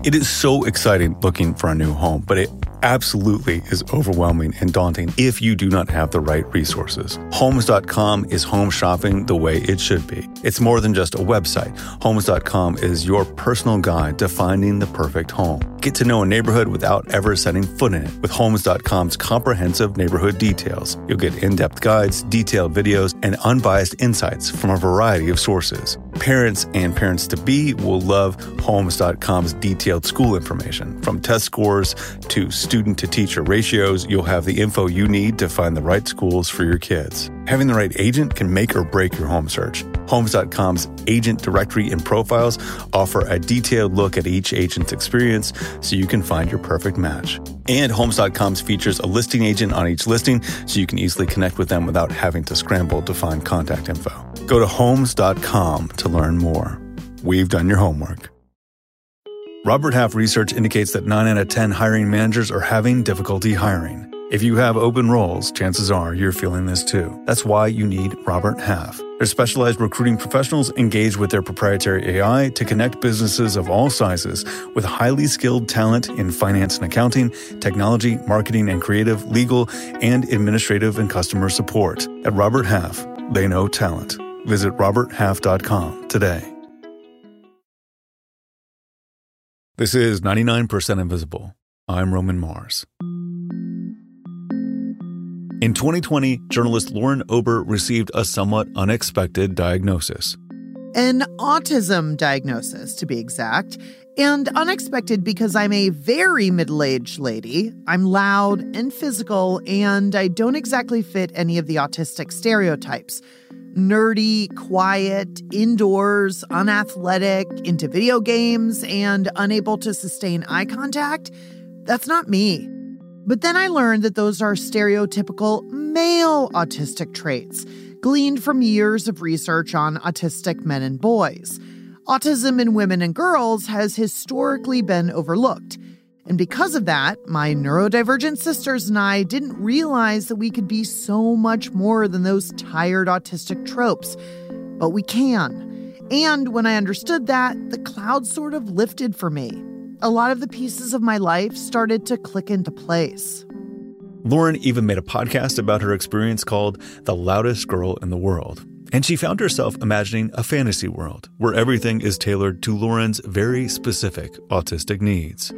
It is so exciting looking for a new home, but it absolutely is overwhelming and daunting if you do not have the right resources. Homes.com is home shopping the way it should be. It's more than just a website. Homes.com is your personal guide to finding the perfect home. Get to know a neighborhood without ever setting foot in it. With Homes.com's comprehensive neighborhood details, you'll get in-depth guides, detailed videos, and unbiased insights from a variety of sources. Parents and parents-to-be will love Homes.com's detailed school information. From test scores to student-to-teacher ratios, you'll have the info you need to find the right schools for your kids. Having the right agent can make or break your home search. Homes.com's agent directory and profiles offer a detailed look at each agent's experience so you can find your perfect match. And Homes.com's features a listing agent on each listing so you can easily connect with them without having to scramble to find contact info. Go to Homes.com to learn more. We've done your homework. Robert Half research indicates that 9 out of 10 hiring managers are having difficulty hiring. If you have open roles, chances are you're feeling this too. That's why you need Robert Half. Their specialized recruiting professionals engage with their proprietary AI to connect businesses of all sizes with highly skilled talent in finance and accounting, technology, marketing and creative, legal, and administrative and customer support. At Robert Half, they know talent. Visit roberthalf.com today. This is 99% Invisible. I'm Roman Mars. In 2020, journalist Lauren Ober received a somewhat unexpected diagnosis. An autism diagnosis, to be exact. And unexpected because I'm a very middle-aged lady. I'm loud and physical, and I don't exactly fit any of the autistic stereotypes. Nerdy, quiet, indoors, unathletic, into video games, and unable to sustain eye contact. That's not me. But then I learned that those are stereotypical male autistic traits, gleaned from years of research on autistic men and boys. Autism in women and girls has historically been overlooked. And because of that, my neurodivergent sisters and I didn't realize that we could be so much more than those tired autistic tropes. But we can. And when I understood that, the cloud sort of lifted for me. A lot of the pieces of my life started to click into place. Lauren even made a podcast about her experience called The Loudest Girl in the World. And she found herself imagining a fantasy world where everything is tailored to Lauren's very specific autistic needs.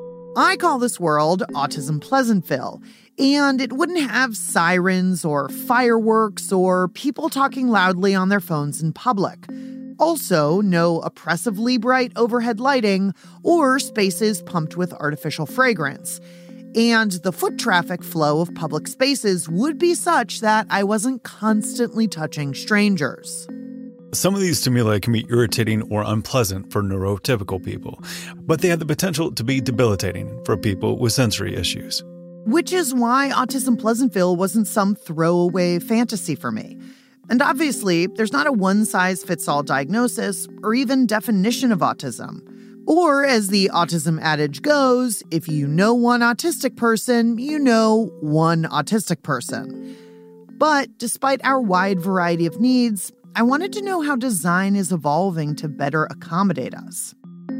I call this world Autism Pleasantville, and it wouldn't have sirens or fireworks or people talking loudly on their phones in public. Also, no oppressively bright overhead lighting or spaces pumped with artificial fragrance. And the foot traffic flow of public spaces would be such that I wasn't constantly touching strangers. Some of these stimuli can be irritating or unpleasant for neurotypical people, but they have the potential to be debilitating for people with sensory issues. Which is why Autism Pleasantville wasn't some throwaway fantasy for me. And obviously, there's not a one-size-fits-all diagnosis or even definition of autism. Or, as the autism adage goes, if you know one autistic person, you know one autistic person. But despite our wide variety of needs, I wanted to know how design is evolving to better accommodate us.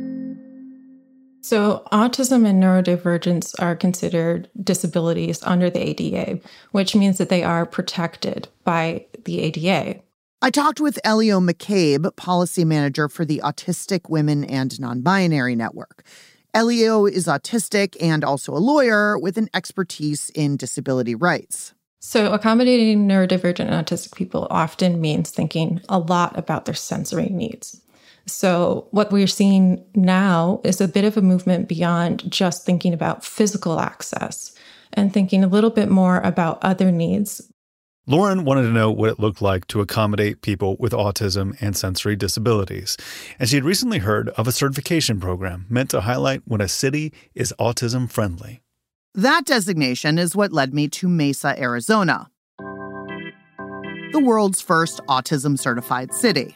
So autism and neurodivergence are considered disabilities under the ADA, which means that they are protected by the ADA. I talked with Elio McCabe, policy manager for the Autistic Women and Non-Binary Network. Elio is autistic and also a lawyer with an expertise in disability rights. So accommodating neurodivergent and autistic people often means thinking a lot about their sensory needs. So what we're seeing now is a bit of a movement beyond just thinking about physical access and thinking a little bit more about other needs. Lauren wanted to know what it looked like to accommodate people with autism and sensory disabilities. And she had recently heard of a certification program meant to highlight when a city is autism-friendly. That designation is what led me to Mesa, Arizona, the world's first autism-certified city.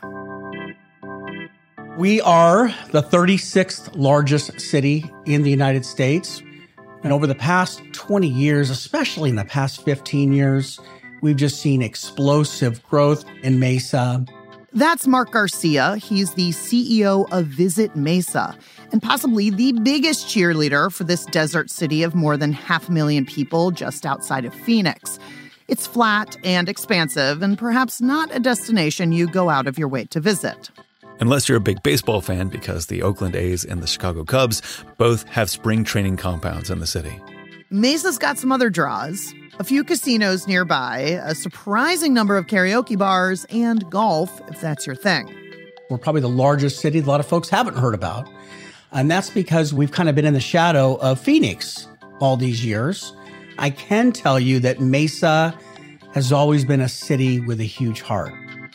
We are the 36th largest city in the United States. And over the past 20 years, especially in the past 15 years, we've just seen explosive growth in Mesa. That's Mark Garcia. He's the CEO of Visit Mesa, and possibly the biggest cheerleader for this desert city of more than 500,000 people just outside of Phoenix. It's flat and expansive, and perhaps not a destination you go out of your way to visit. Unless you're a big baseball fan, because the Oakland A's and the Chicago Cubs both have spring training compounds in the city. Mesa's got some other draws. A few casinos nearby, a surprising number of karaoke bars, and golf, if that's your thing. We're probably the largest city a lot of folks haven't heard about. And that's because we've kind of been in the shadow of Phoenix all these years. I can tell you that Mesa has always been a city with a huge heart.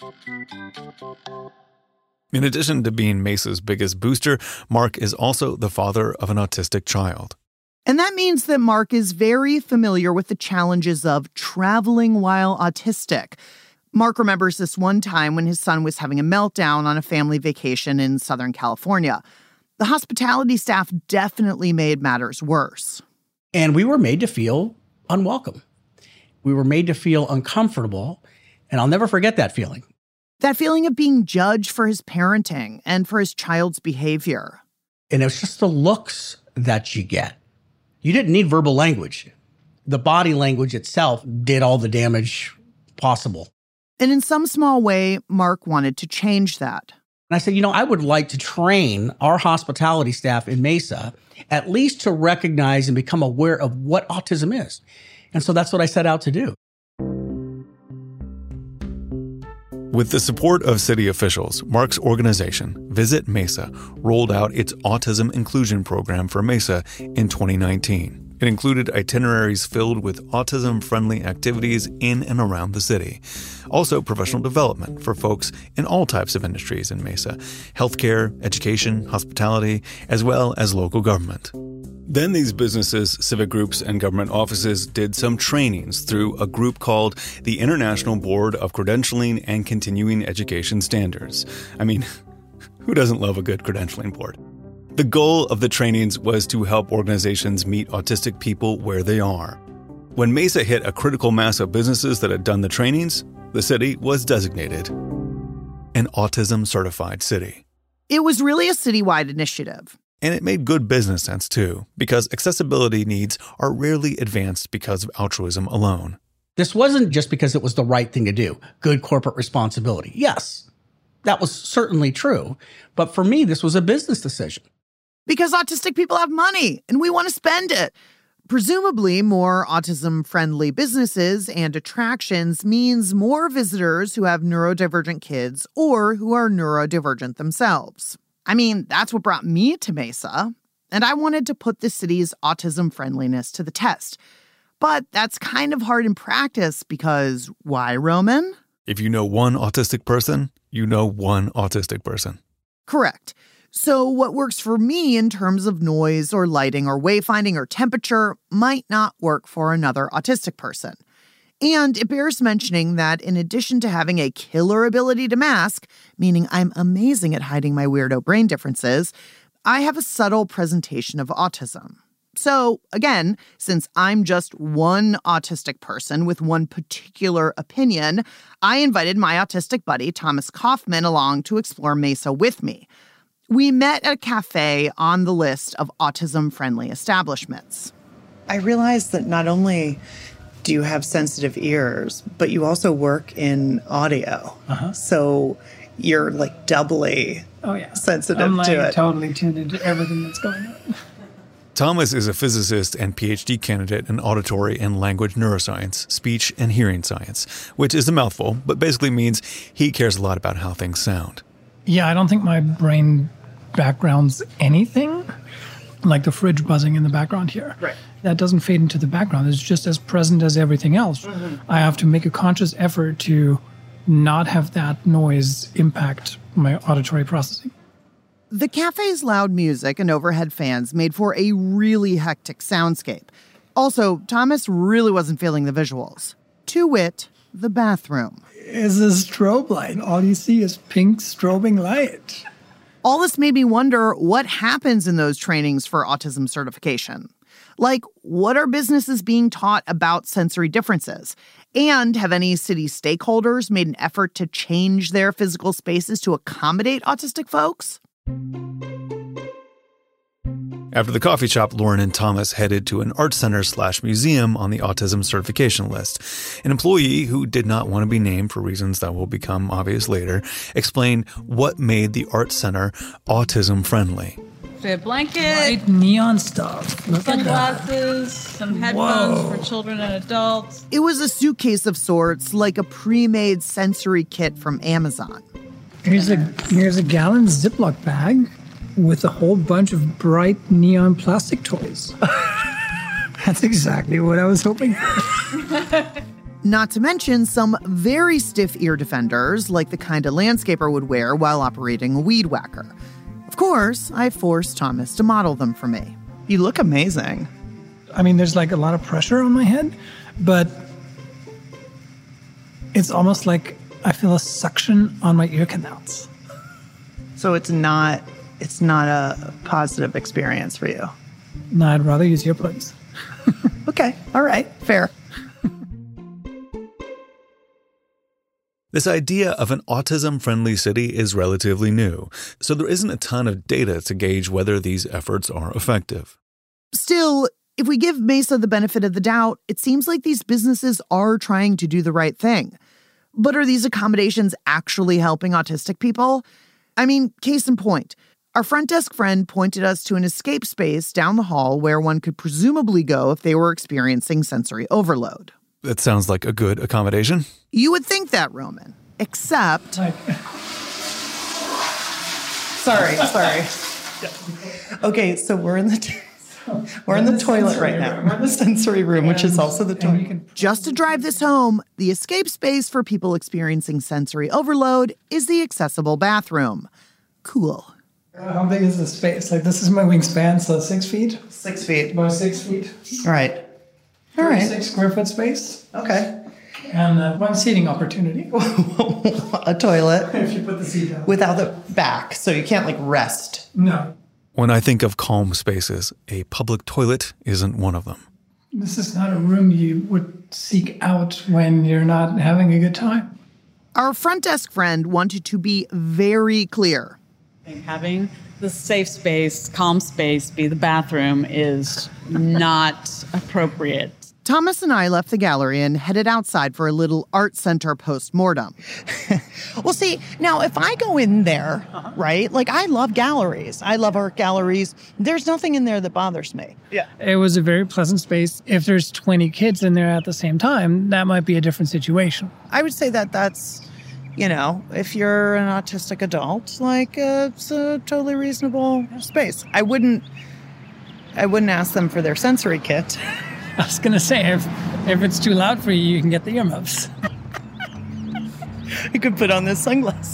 In addition to being Mesa's biggest booster, Mark is also the father of an autistic child. And that means that Mark is very familiar with the challenges of traveling while autistic. Mark remembers this one time when his son was having a meltdown on a family vacation in Southern California. The hospitality staff definitely made matters worse. And we were made to feel unwelcome. We were made to feel uncomfortable. And I'll never forget that feeling. That feeling of being judged for his parenting and for his child's behavior. And it's just the looks that you get. You didn't need verbal language. The body language itself did all the damage possible. And in some small way, Mark wanted to change that. And I said, I would like to train our hospitality staff in Mesa at least to recognize and become aware of what autism is. And so that's what I set out to do. With the support of city officials, Mark's organization, Visit Mesa, rolled out its Autism Inclusion Program for Mesa in 2019. It included itineraries filled with autism-friendly activities in and around the city. Also, professional development for folks in all types of industries in Mesa: healthcare, education, hospitality, as well as local government. Then these businesses, civic groups, and government offices did some trainings through a group called the International Board of Credentialing and Continuing Education Standards. I mean, who doesn't love a good credentialing board? The goal of the trainings was to help organizations meet autistic people where they are. When Mesa hit a critical mass of businesses that had done the trainings, the city was designated an autism-certified city. It was really a citywide initiative. And it made good business sense, too, because accessibility needs are rarely advanced because of altruism alone. This wasn't just because it was the right thing to do, good corporate responsibility. Yes, that was certainly true. But for me, this was a business decision. Because autistic people have money, and we want to spend it. Presumably, more autism-friendly businesses and attractions means more visitors who have neurodivergent kids or who are neurodivergent themselves. I mean, that's what brought me to Mesa, and I wanted to put the city's autism friendliness to the test. But that's kind of hard in practice because why, Roman? If you know one autistic person, you know one autistic person. Correct. So what works for me in terms of noise or lighting or wayfinding or temperature might not work for another autistic person. And it bears mentioning that in addition to having a killer ability to mask, meaning I'm amazing at hiding my weirdo brain differences, I have a subtle presentation of autism. So again, since I'm just one autistic person with one particular opinion, I invited my autistic buddy, Thomas Kaufman, along to explore Mesa with me. We met at a cafe on the list of autism-friendly establishments. I realized that not only do you have sensitive ears, but you also work in audio. So you're like doubly sensitive I'm to it. Totally tuned into everything that's going on. Thomas is a physicist and PhD candidate in auditory and language neuroscience, speech and hearing science, which is a mouthful, but basically means he cares a lot about how things sound. Yeah, I don't think my brain background's anything like the fridge buzzing in the background here. Right. That doesn't fade into the background. It's just as present as everything else. I have to make a conscious effort to not have that noise impact my auditory processing. The cafe's loud music and overhead fans made for a really hectic soundscape. Also, Thomas really wasn't feeling the visuals. To wit, the bathroom. It's a strobe light. All you see is pink strobing light. All this made me wonder what happens in those trainings for autism certification. Like, what are businesses being taught about sensory differences? And have any city stakeholders made an effort to change their physical spaces to accommodate autistic folks? After the coffee shop, Lauren and Thomas headed to an art center/museum on the autism certification list. An employee who did not want to be named for reasons that will become obvious later explained what made the art center autism friendly. A blanket, Bright neon stuff. Look at that. sunglasses, some headphones for children and adults. It was a suitcase of sorts, like a pre-made sensory kit from Amazon. Here's a gallon Ziploc bag with a whole bunch of bright neon plastic toys. That's exactly what I was hoping for. Not to mention some very stiff ear defenders, like the kind a landscaper would wear while operating a weed whacker. Of course, I forced Thomas to model them for me. You look amazing. I mean, there's like a lot of pressure on my head, but it's almost like I feel a suction on my ear canals. So it's not a positive experience for you. No, I'd rather use earplugs. Okay. All right. Fair. This idea of an autism-friendly city is relatively new, so there isn't a ton of data to gauge whether these efforts are effective. Still, if we give Mesa the benefit of the doubt, it seems like these businesses are trying to do the right thing. But are these accommodations actually helping autistic people? I mean, case in point, our front desk friend pointed us to an escape space down the hall where one could presumably go if they were experiencing sensory overload. That sounds like a good accommodation. You would think that, Roman. Except... Sorry. Okay, so we're in the toilet right now. We're in the sensory room, which is also the toilet. Just to drive this home, the escape space for people experiencing sensory overload is the accessible bathroom. Cool. How big is the space? Like, this is my wingspan, so 6 feet? 6 feet. About 6 feet. All right. 36 square foot space. Okay. And one seating opportunity. A toilet. If you put the seat down. Without the back, so you can't, like, rest. No. When I think of calm spaces, a public toilet isn't one of them. This is not a room you would seek out when you're not having a good time. Our front desk friend wanted to be very clear. Having the safe space, calm space be the bathroom is not appropriate. Thomas and I left the gallery and headed outside for a little art center post-mortem. Well, see, now if I go in there, right, like I love galleries. I love art galleries. There's nothing in there that bothers me. Yeah. It was a very pleasant space. If there's 20 kids in there at the same time, that might be a different situation. I would say that that's, you know, if you're an autistic adult, like it's a totally reasonable space. I wouldn't ask them for their sensory kit. I was going to say, if it's too loud for you, you can get the earmuffs. You could put on this sunglasses.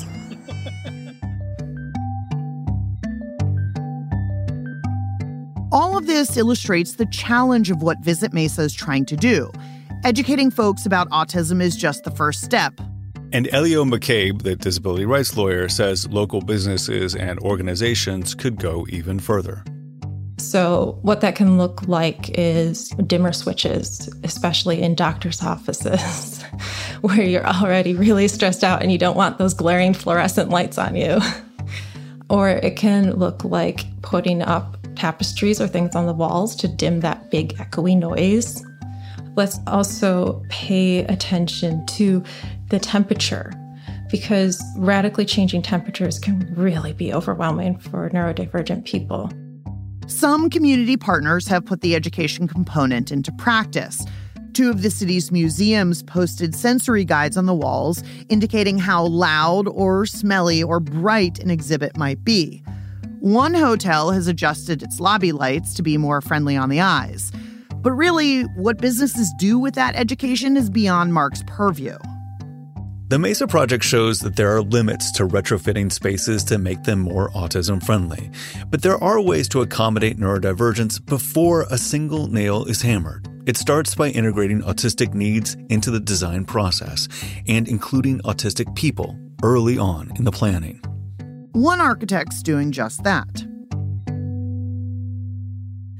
All of this illustrates the challenge of what Visit Mesa is trying to do. Educating folks about autism is just the first step. And Elio McCabe, the disability rights lawyer, says local businesses and organizations could go even further. So what that can look like is dimmer switches, especially in doctors' offices, where you're already really stressed out and you don't want those glaring fluorescent lights on you. Or it can look like putting up tapestries or things on the walls to dim that big echoey noise. Let's also pay attention to the temperature, because radically changing temperatures can really be overwhelming for neurodivergent people. Some community partners have put the education component into practice. 2 of the city's museums posted sensory guides on the walls indicating how loud or smelly or bright an exhibit might be. One hotel has adjusted its lobby lights to be more friendly on the eyes. But really, what businesses do with that education is beyond Mark's purview. The Mesa Project shows that there are limits to retrofitting spaces to make them more autism-friendly. But there are ways to accommodate neurodivergence before a single nail is hammered. It starts by integrating autistic needs into the design process and including autistic people early on in the planning. One architect's doing just that.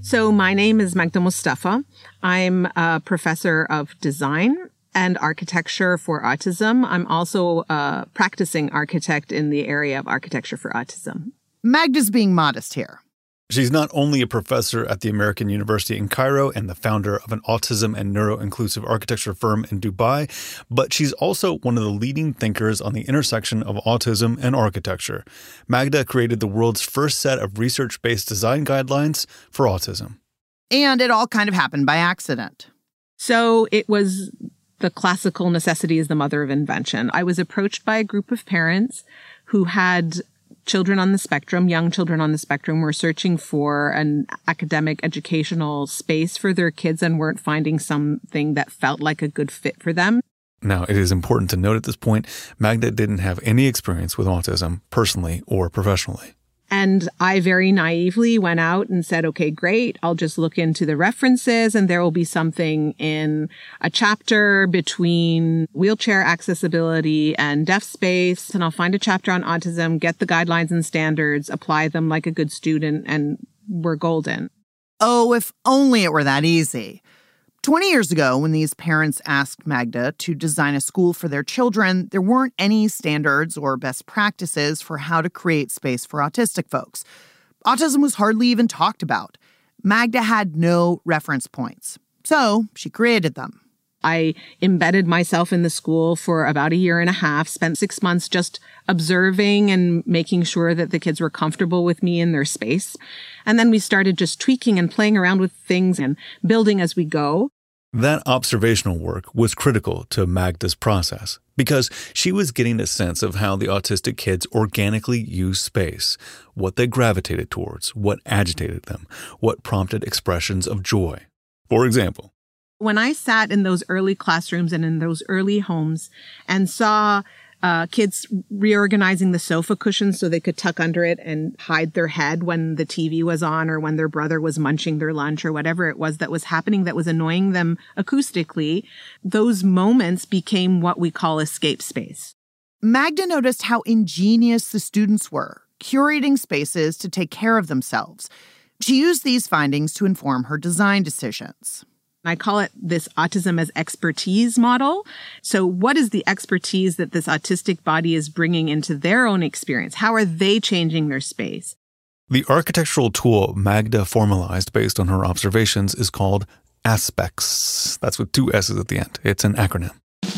So my name is Magda Mustafa. I'm a professor of design and architecture for autism. I'm also a practicing architect in the area of architecture for autism. Magda's being modest here. She's not only a professor at the American University in Cairo and the founder of an autism and neuro-inclusive architecture firm in Dubai, but she's also one of the leading thinkers on the intersection of autism and architecture. Magda created the world's first set of research-based design guidelines for autism. And it all kind of happened by accident. So it was the classical necessity is the mother of invention. I was approached by a group of parents who had children on the spectrum, young children on the spectrum, were searching for an academic educational space for their kids and weren't finding something that felt like a good fit for them. Now, it is important to note at this point, Magda didn't have any experience with autism personally or professionally. And I very naively went out and said, okay, great. I'll just look into the references and there will be something in a chapter between wheelchair accessibility and deaf space. And I'll find a chapter on autism, get the guidelines and standards, apply them like a good student, and we're golden. Oh, if only it were that easy. 20 years ago, when these parents asked Magda to design a school for their children, there weren't any standards or best practices for how to create space for autistic folks. Autism was hardly even talked about. Magda had no reference points, so she created them. I embedded myself in the school for about 1.5 years, spent 6 months just observing and making sure that the kids were comfortable with me in their space. And then we started just tweaking and playing around with things and building as we go. That observational work was critical to Magda's process because she was getting a sense of how the autistic kids organically use space, what they gravitated towards, what agitated them, what prompted expressions of joy. For example, when I sat in those early classrooms and in those early homes and saw kids reorganizing the sofa cushions so they could tuck under it and hide their head when the TV was on or when their brother was munching their lunch or whatever it was that was happening that was annoying them acoustically, those moments became what we call escape space. Magda noticed how ingenious the students were, curating spaces to take care of themselves. She used these findings to inform her design decisions. I call it this autism as expertise model. So what is the expertise that this autistic body is bringing into their own experience? How are they changing their space? The architectural tool Magda formalized based on her observations is called ASPECS. That's with 2 S's at the end. It's an acronym.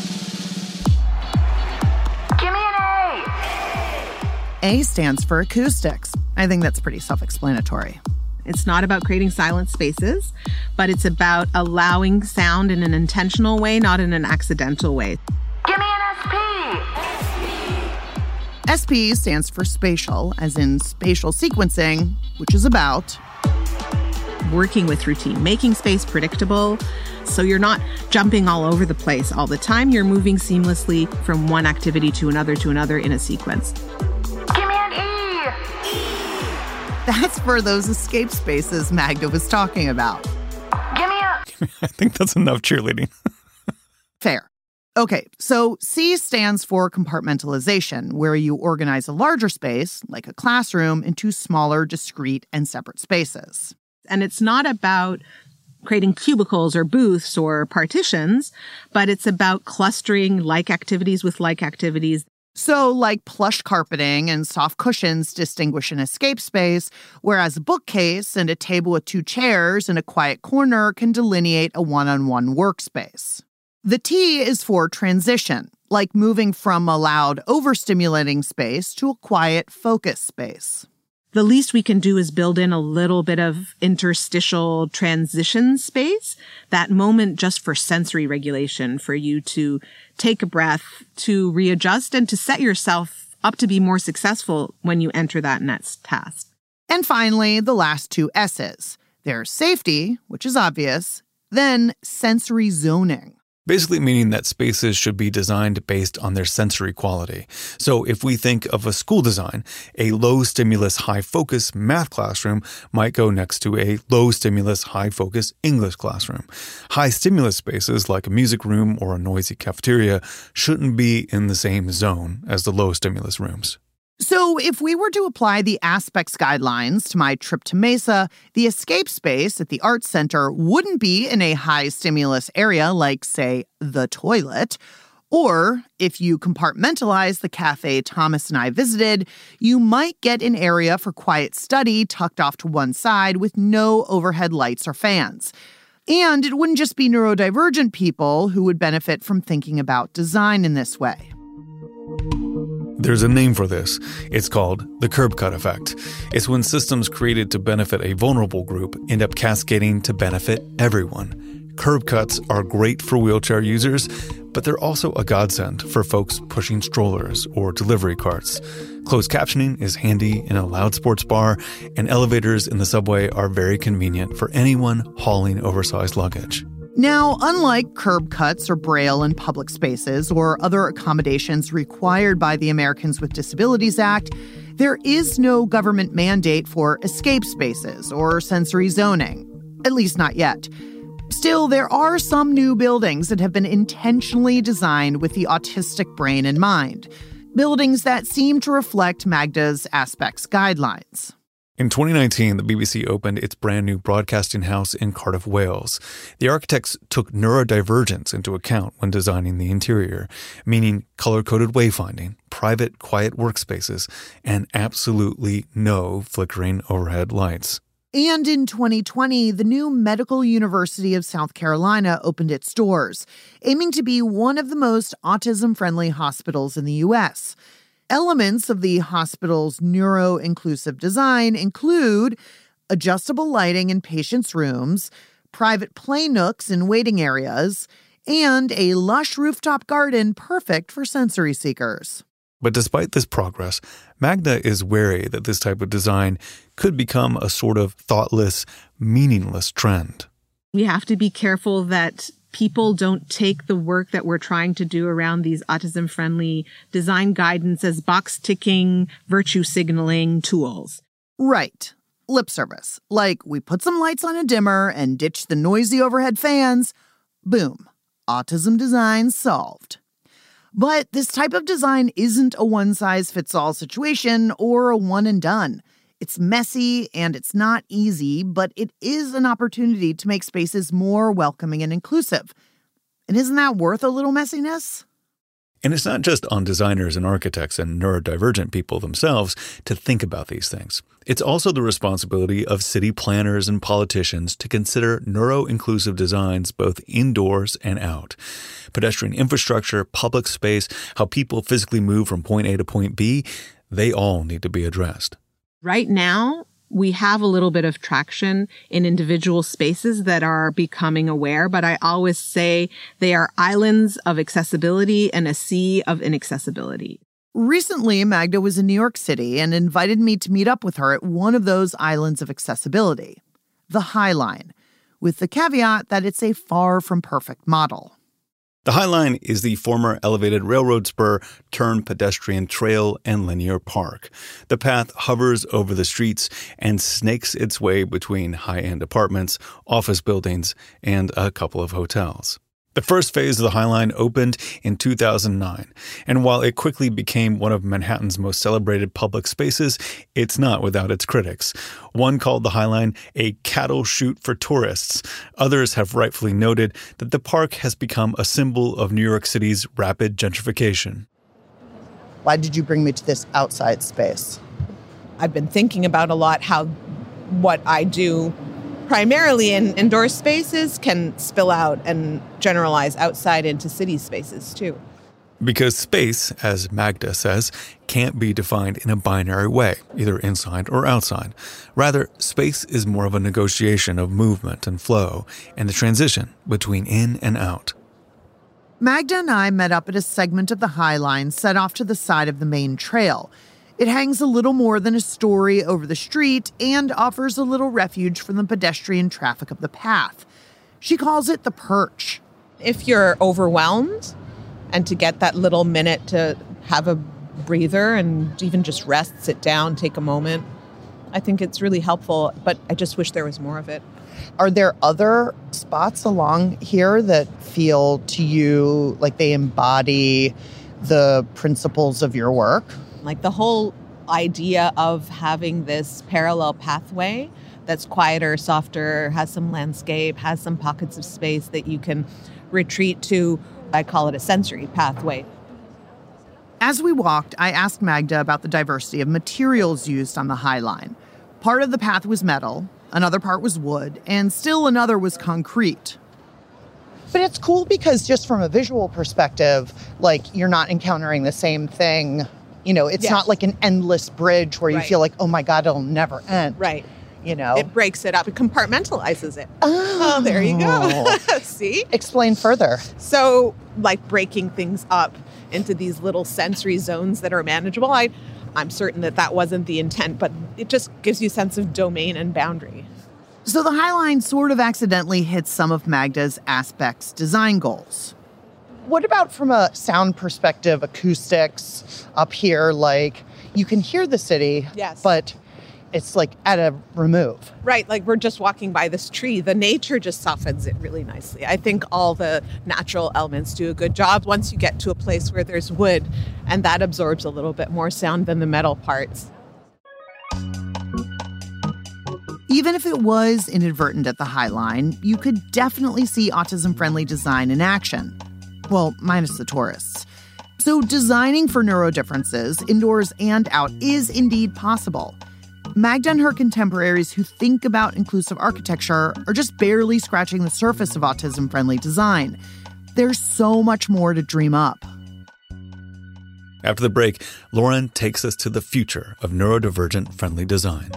Give me an A! A stands for acoustics. I think that's pretty self-explanatory. It's not about creating silent spaces, but it's about allowing sound in an intentional way, not in an accidental way. Give me an SP! SP stands for spatial, as in spatial sequencing, which is about working with routine, making space predictable, so you're not jumping all over the place all the time. You're moving seamlessly from one activity to another in a sequence. Give me an E! That's for those escape spaces Magda was talking about. Give me a... I think that's enough cheerleading. Fair. Okay, so C stands for compartmentalization, where you organize a larger space, like a classroom, into smaller, discrete, and separate spaces. And it's not about creating cubicles or booths or partitions, but it's about clustering like activities with like activities. So, like plush carpeting and soft cushions distinguish an escape space, whereas a bookcase and a table with 2 chairs in a quiet corner can delineate a one-on-one workspace. The T is for transition, like moving from a loud, overstimulating space to a quiet, focused space. The least we can do is build in a little bit of interstitial transition space, that moment just for sensory regulation, for you to take a breath, to readjust, and to set yourself up to be more successful when you enter that next task. And finally, the last 2 S's. There's safety, which is obvious, then sensory zoning. Basically meaning that spaces should be designed based on their sensory quality. So if we think of a school design, a low-stimulus, high-focus math classroom might go next to a low-stimulus, high-focus English classroom. High-stimulus spaces like a music room or a noisy cafeteria shouldn't be in the same zone as the low-stimulus rooms. So if we were to apply the aspects guidelines to my trip to Mesa, the escape space at the Arts Center wouldn't be in a high-stimulus area like, say, the toilet. Or, if you compartmentalize the cafe Thomas and I visited, you might get an area for quiet study tucked off to one side with no overhead lights or fans. And it wouldn't just be neurodivergent people who would benefit from thinking about design in this way. There's a name for this. It's called the curb cut effect. It's when systems created to benefit a vulnerable group end up cascading to benefit everyone. Curb cuts are great for wheelchair users, but they're also a godsend for folks pushing strollers or delivery carts. Closed captioning is handy in a loud sports bar, and elevators in the subway are very convenient for anyone hauling oversized luggage. Now, unlike curb cuts or braille in public spaces or other accommodations required by the Americans with Disabilities Act, there is no government mandate for escape spaces or sensory zoning, at least not yet. Still, there are some new buildings that have been intentionally designed with the autistic brain in mind, buildings that seem to reflect Magda's aspects guidelines. In 2019, the BBC opened its brand new broadcasting house in Cardiff, Wales. The architects took neurodivergence into account when designing the interior, meaning color-coded wayfinding, private, quiet workspaces, and absolutely no flickering overhead lights. And in 2020, the new Medical University of South Carolina opened its doors, aiming to be one of the most autism-friendly hospitals in the U.S. Elements of the hospital's neuro-inclusive design include adjustable lighting in patients' rooms, private play nooks in waiting areas, and a lush rooftop garden perfect for sensory seekers. But despite this progress, Magda is wary that this type of design could become a sort of thoughtless, meaningless trend. We have to be careful that people don't take the work that we're trying to do around these autism-friendly design guidance as box-ticking, virtue signaling tools. Right. Lip service. Like, we put some lights on a dimmer and ditch the noisy overhead fans. Boom. Autism design solved. But this type of design isn't a one-size-fits-all situation or a one-and-done. It's messy and it's not easy, but it is an opportunity to make spaces more welcoming and inclusive. And isn't that worth a little messiness? And it's not just on designers and architects and neurodivergent people themselves to think about these things. It's also the responsibility of city planners and politicians to consider neuro-inclusive designs both indoors and out. Pedestrian infrastructure, public space, how people physically move from point A to point B, they all need to be addressed. Right now, we have a little bit of traction in individual spaces that are becoming aware, but I always say they are islands of accessibility and a sea of inaccessibility. Recently, Magda was in New York City and invited me to meet up with her at one of those islands of accessibility, the High Line, with the caveat that it's a far from perfect model. The High Line is the former elevated railroad spur turned pedestrian trail and linear park. The path hovers over the streets and snakes its way between high-end apartments, office buildings, and a couple of hotels. The first phase of the High Line opened in 2009, and while it quickly became one of Manhattan's most celebrated public spaces, it's not without its critics. One called the High Line a cattle chute for tourists. Others have rightfully noted that the park has become a symbol of New York City's rapid gentrification. Why did you bring me to this outside space? I've been thinking about a lot how what I do primarily in indoor spaces can spill out and generalize outside into city spaces too. Because space, as Magda says, can't be defined in a binary way, either inside or outside. Rather, space is more of a negotiation of movement and flow and the transition between in and out. Magda and I met up at a segment of the High Line set off to the side of the main trail. It hangs a little more than a story over the street and offers a little refuge from the pedestrian traffic of the path. She calls it the perch. If you're overwhelmed and to get that little minute to have a breather and even just rest, sit down, take a moment, I think it's really helpful, but I just wish there was more of it. Are there other spots along here that feel to you like they embody the principles of your work? Like the whole idea of having this parallel pathway that's quieter, softer, has some landscape, has some pockets of space that you can retreat to. I call it a sensory pathway. As we walked, I asked Magda about the diversity of materials used on the High Line. Part of the path was metal, another part was wood, and still another was concrete. But it's cool because just from a visual perspective, like, you're not encountering the same thing. You know, it's not like an endless bridge where you feel like, oh my God, it'll never end. Right. You know? It breaks it up. It compartmentalizes it. Oh, there you go. See? Explain further. So, like, breaking things up into these little sensory zones that are manageable. I'm certain that wasn't the intent, but it just gives you a sense of domain and boundary. So the High Line sort of accidentally hits some of Magda's Aspects design goals. What about from a sound perspective, acoustics up here? Like, you can hear the city, but it's like at a remove. Right, like we're just walking by this tree. The nature just softens it really nicely. I think all the natural elements do a good job once you get to a place where there's wood, and that absorbs a little bit more sound than the metal parts. Even if it was inadvertent at the High Line, you could definitely see autism-friendly design in action. Well, minus the tourists. So designing for neurodifferences, indoors and out, is indeed possible. Magda and her contemporaries who think about inclusive architecture are just barely scratching the surface of autism-friendly design. There's so much more to dream up. After the break, Lauren takes us to the future of neurodivergent friendly design.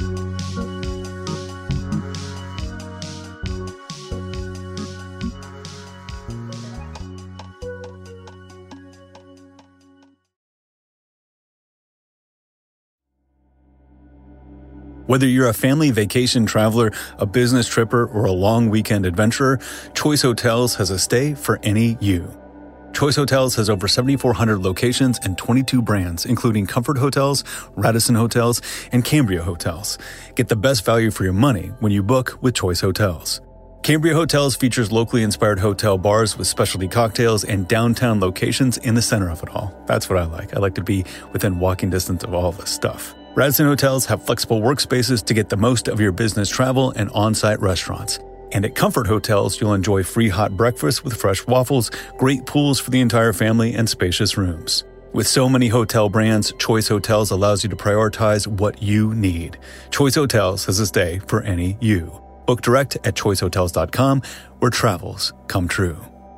Whether you're a family vacation traveler, a business tripper, or a long weekend adventurer, Choice Hotels has a stay for any you. Choice Hotels has over 7,400 locations and 22 brands, including Comfort Hotels, Radisson Hotels, and Cambria Hotels. Get the best value for your money when you book with Choice Hotels. Cambria Hotels features locally inspired hotel bars with specialty cocktails and downtown locations in the center of it all. That's what I like. I like to be within walking distance of all this stuff. Radisson Hotels have flexible workspaces to get the most of your business travel and on-site restaurants. And at Comfort Hotels, you'll enjoy free hot breakfast with fresh waffles, great pools for the entire family, and spacious rooms. With so many hotel brands, Choice Hotels allows you to prioritize what you need. Choice Hotels has a stay for any you. Book direct at choicehotels.com, where travels come true.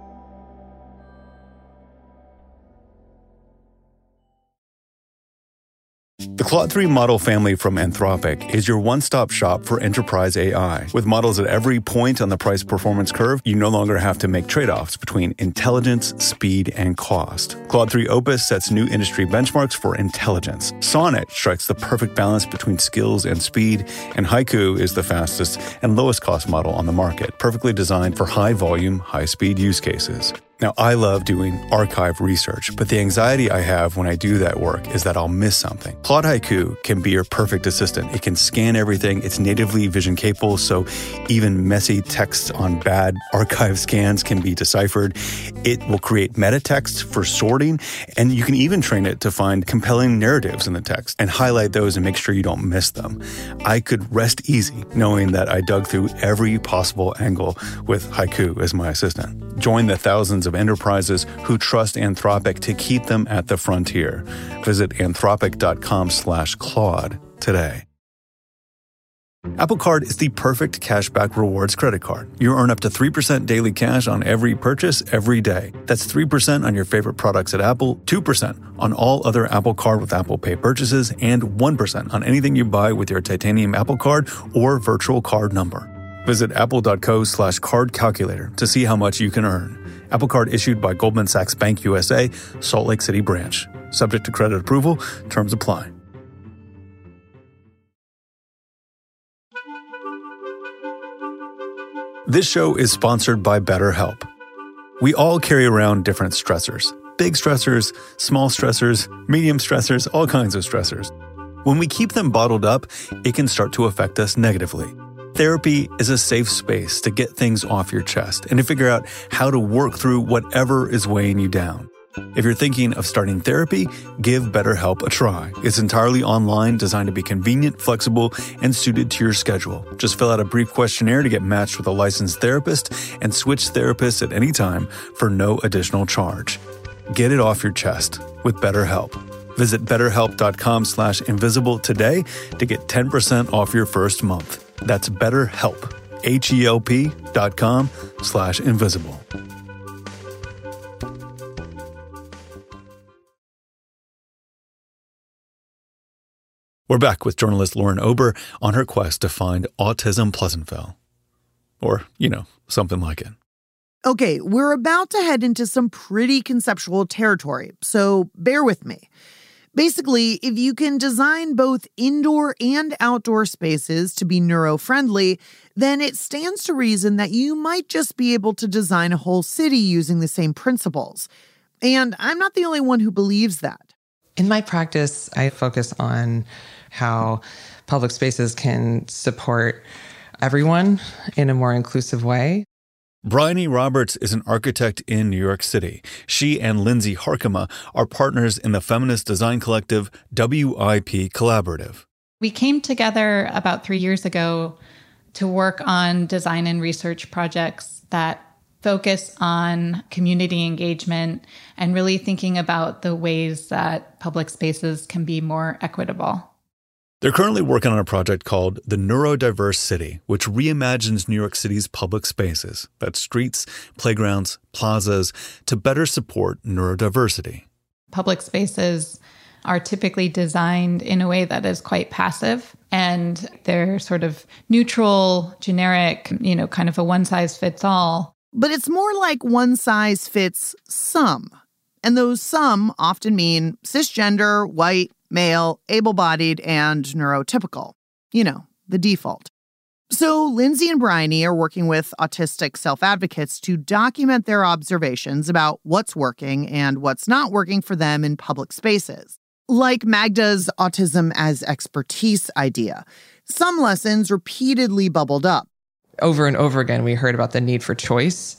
The Claude 3 model family from Anthropic is your one-stop shop for enterprise AI. With models at every point on the price-performance curve, you no longer have to make trade-offs between intelligence, speed, and cost. Claude 3 Opus sets new industry benchmarks for intelligence. Sonnet strikes the perfect balance between skills and speed, and Haiku is the fastest and lowest-cost model on the market, perfectly designed for high-volume, high-speed use cases. Now, I love doing archive research, but the anxiety I have when I do that work is that I'll miss something. Claude Haiku can be your perfect assistant. It can scan everything. It's natively vision capable, so even messy text on bad archive scans can be deciphered. It will create meta text for sorting, and you can even train it to find compelling narratives in the text and highlight those and make sure you don't miss them. I could rest easy knowing that I dug through every possible angle with Haiku as my assistant. Join the thousands of enterprises who trust Anthropic to keep them at the frontier. Visit anthropic.com/Claude today. Apple Card is the perfect cashback rewards credit card. You earn up to 3% daily cash on every purchase every day. That's 3% on your favorite products at Apple, 2% on all other Apple Card with Apple Pay purchases, and 1% on anything you buy with your titanium Apple Card or virtual card number. Visit apple.co/card calculator to see how much you can earn. Apple Card issued by Goldman Sachs Bank USA, Salt Lake City branch. Subject to credit approval. Terms apply. This show is sponsored by BetterHelp. We all carry around different stressors. Big stressors, small stressors, medium stressors, all kinds of stressors. When we keep them bottled up, it can start to affect us negatively. Therapy is a safe space to get things off your chest and to figure out how to work through whatever is weighing you down. If you're thinking of starting therapy, give BetterHelp a try. It's entirely online, designed to be convenient, flexible, and suited to your schedule. Just fill out a brief questionnaire to get matched with a licensed therapist and switch therapists at any time for no additional charge. Get it off your chest with BetterHelp. Visit betterhelp.com/invisible today to get 10% off your first month. That's BetterHelp, HELP.com/invisible. We're back with journalist Lauren Ober on her quest to find Autism Pleasantville. Or, something like it. Okay, we're about to head into some pretty conceptual territory, so bear with me. Basically, if you can design both indoor and outdoor spaces to be neuro-friendly, then it stands to reason that you might just be able to design a whole city using the same principles. And I'm not the only one who believes that. In my practice, I focus on how public spaces can support everyone in a more inclusive way. Bryony Roberts is an architect in New York City. She and Lindsay Harkema are partners in the feminist design collective WIP Collaborative. We came together about 3 years ago to work on design and research projects that focus on community engagement and really thinking about the ways that public spaces can be more equitable. They're currently working on a project called The Neurodiverse City, which reimagines New York City's public spaces, that's streets, playgrounds, plazas, to better support neurodiversity. Public spaces are typically designed in a way that is quite passive, and they're sort of neutral, generic, kind of a one-size-fits-all. But it's more like one size fits some. And those some often mean cisgender, white, male, able-bodied, and neurotypical. The default. So Lindsay and Bryony are working with autistic self-advocates to document their observations about what's working and what's not working for them in public spaces. Like Magda's autism as expertise idea, some lessons repeatedly bubbled up. Over and over again, we heard about the need for choice,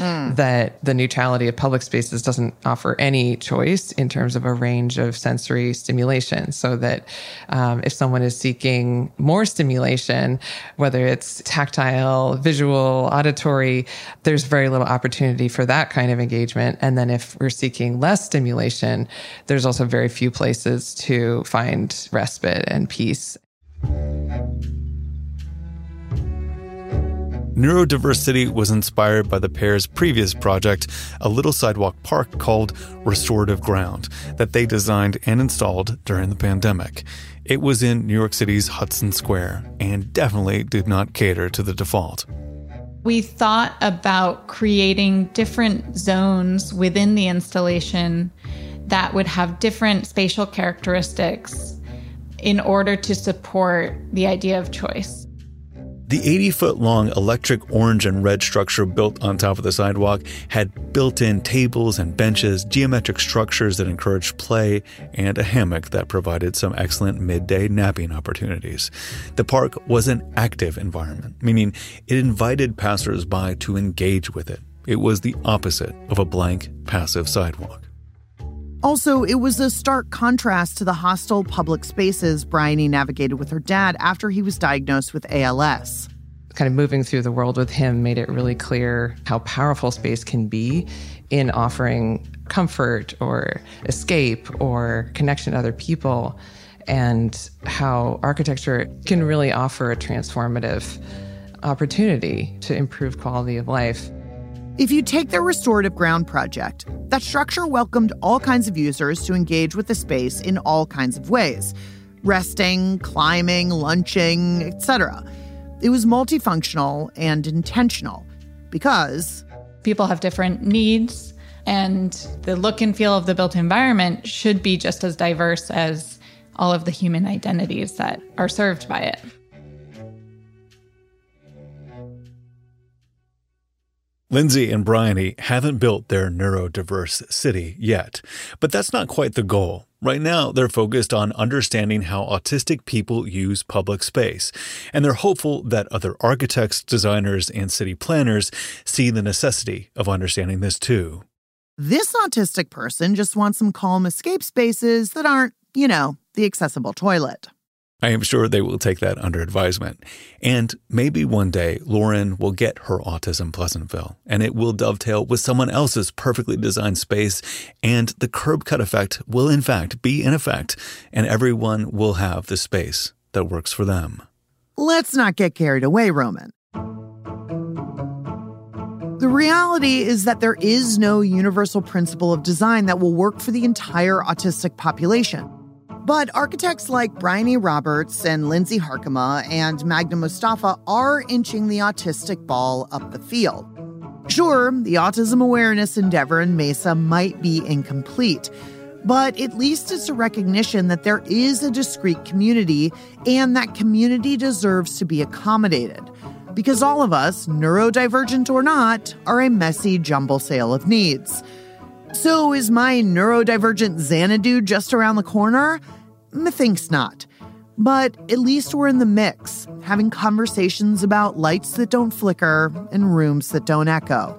that the neutrality of public spaces doesn't offer any choice in terms of a range of sensory stimulation. So that if someone is seeking more stimulation, whether it's tactile, visual, auditory, there's very little opportunity for that kind of engagement. And then if we're seeking less stimulation, there's also very few places to find respite and peace. Neurodiverse City was inspired by the pair's previous project, a little sidewalk park called Restorative Ground, that they designed and installed during the pandemic. It was in New York City's Hudson Square and definitely did not cater to the default. We thought about creating different zones within the installation that would have different spatial characteristics in order to support the idea of choice. The 80-foot-long electric orange and red structure built on top of the sidewalk had built-in tables and benches, geometric structures that encouraged play, and a hammock that provided some excellent midday napping opportunities. The park was an active environment, meaning it invited passers-by to engage with it. It was the opposite of a blank, passive sidewalk. Also, it was a stark contrast to the hostile public spaces Bryony navigated with her dad after he was diagnosed with ALS. Kind of moving through the world with him made it really clear how powerful space can be in offering comfort or escape or connection to other people, and how architecture can really offer a transformative opportunity to improve quality of life. If you take the Restorative Ground project, that structure welcomed all kinds of users to engage with the space in all kinds of ways. Resting, climbing, lunching, etc. It was multifunctional and intentional because people have different needs, and the look and feel of the built environment should be just as diverse as all of the human identities that are served by it. Lindsay and Bryony haven't built their neurodiverse city yet, but that's not quite the goal. Right now, they're focused on understanding how autistic people use public space, and they're hopeful that other architects, designers, and city planners see the necessity of understanding this too. This autistic person just wants some calm escape spaces that aren't, the accessible toilet. I am sure they will take that under advisement. And maybe one day Lauren will get her Autism Pleasantville, and it will dovetail with someone else's perfectly designed space, and the curb cut effect will in fact be in effect, and everyone will have the space that works for them. Let's not get carried away, Roman. The reality is that there is no universal principle of design that will work for the entire autistic population. But architects like Brian E. Roberts and Lindsay Harkema and Magda Mustafa are inching the autistic ball up the field. Sure, the autism awareness endeavor in Mesa might be incomplete, but at least it's a recognition that there is a discrete community and that community deserves to be accommodated. Because all of us, neurodivergent or not, are a messy jumble sale of needs. So is my neurodivergent Xanadu just around the corner? Methinks not. But at least we're in the mix, having conversations about lights that don't flicker and rooms that don't echo.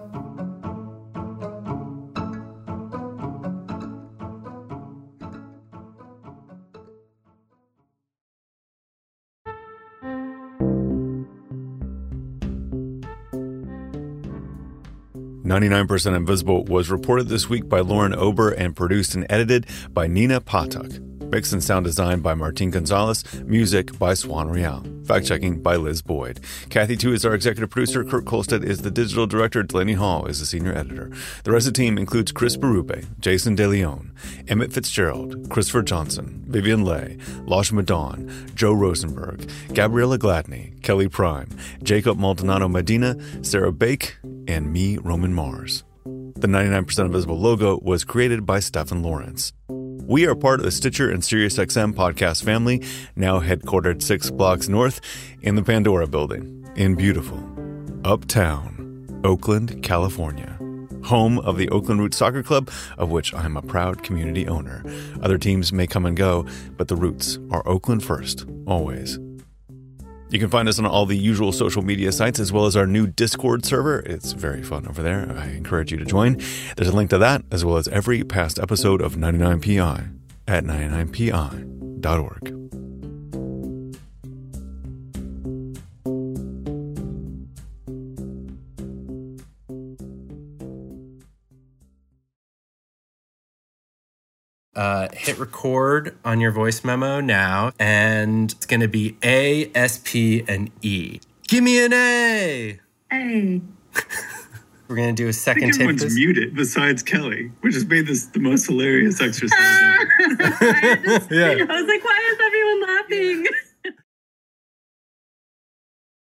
"99% Invisible" was reported this week by Lauren Ober and produced and edited by Nina Patuk. Mix and sound design by Martin Gonzalez. Music by Swan Real. Fact-checking by Liz Boyd. Kathy Tu is our executive producer. Kurt Kolstad is the digital director. Delaney Hall is the senior editor. The rest of the team includes Chris Berube, Jason De Leon, Emmett Fitzgerald, Christopher Johnson, Vivian Leigh, Losh Madon, Joe Rosenberg, Gabriella Gladney, Kelly Prime, Jacob Maldonado Medina, Sarah Bake, and me, Roman Mars. The 99% Invisible logo was created by Stephen Lawrence. We are part of the Stitcher and SiriusXM podcast family, now headquartered 6 blocks north in the Pandora building in beautiful Uptown, Oakland, California. Home of the Oakland Roots Soccer Club, of which I'm a proud community owner. Other teams may come and go, but the Roots are Oakland first, always. You can find us on all the usual social media sites, as well as our new Discord server. It's very fun over there. I encourage you to join. There's a link to that, as well as every past episode of 99PI at 99pi.org. Hit record on your voice memo now, and it's going to be A, S, P, and E. Give me an A! A. We're going to do a second tape. Everyone's muted besides Kelly, which has made this the most hilarious exercise ever. Yeah. I was like, why is everyone laughing?